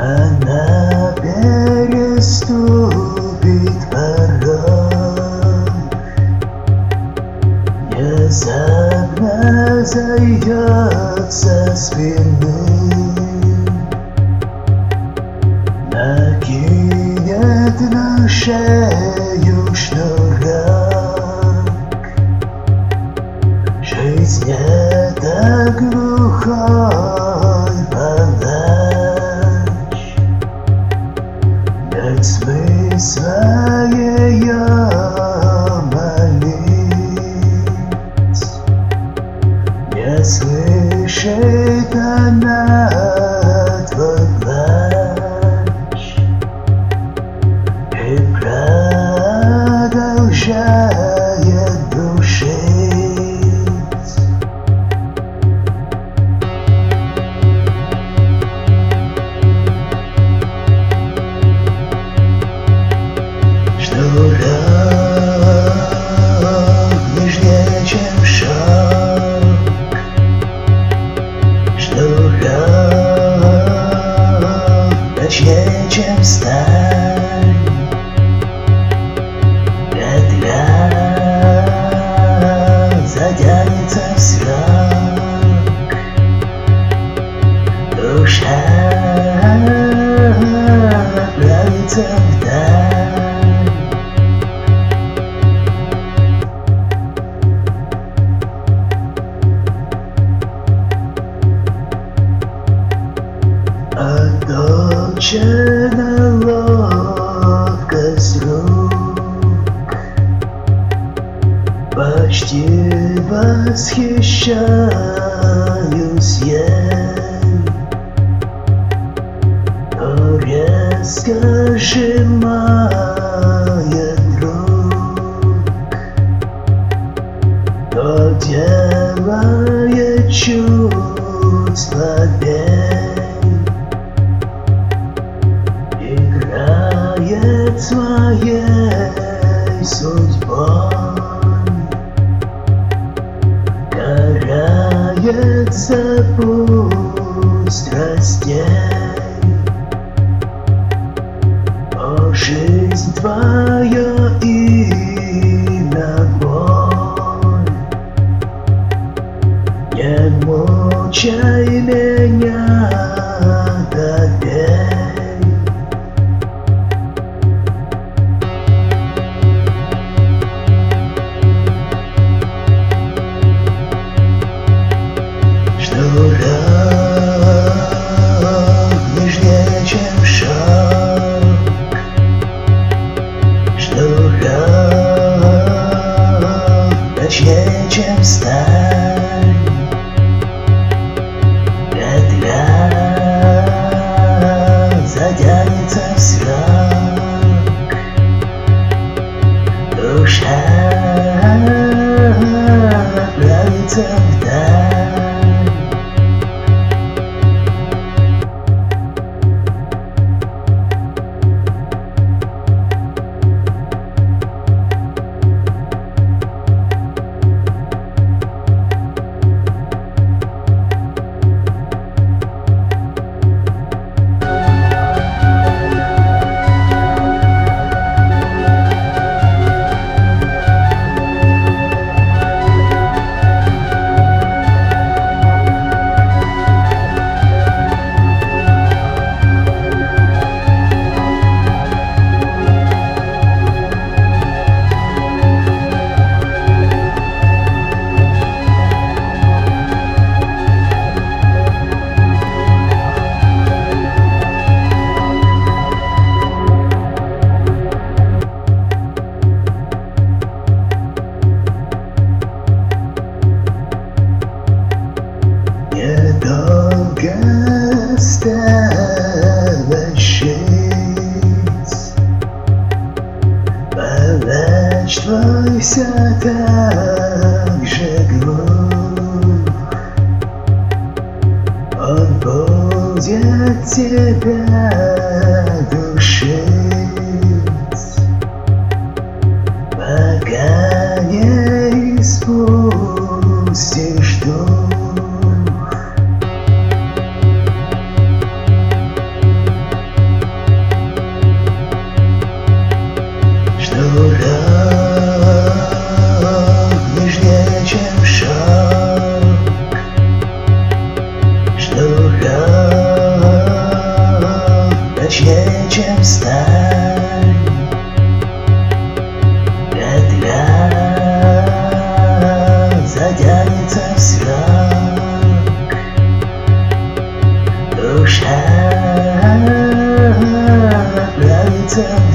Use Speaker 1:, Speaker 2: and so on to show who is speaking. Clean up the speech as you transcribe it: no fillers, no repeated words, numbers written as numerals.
Speaker 1: Она переступит порог, внезапно зайдет со спины, накинет на шею шнурок. Жизнь это глухой палач, нет смысла ее молить. Не слышит она твой плач и продолжает душить. Шнурок нежнее, чем шелк, шнурок точнее, чем сталь. Петля затянется в срок, душа отправится вдаль. Отточена ловкость рук, почти восхищаюсь ей, но резко сжимает рук, то делает чуть слабей. Играет своей судьбой, карает за путь страстей. О, жизнь твоя имя боль, не мучай меня, допей. Шнурок нежнее, чем шелк, шнурок точнее, чем сталь. Петля затянется в срок, душа отправится вдаль. Недолго осталось жить, палач твой все так же глух. Он будет тебя душить, пока не испустишь дух. Нравится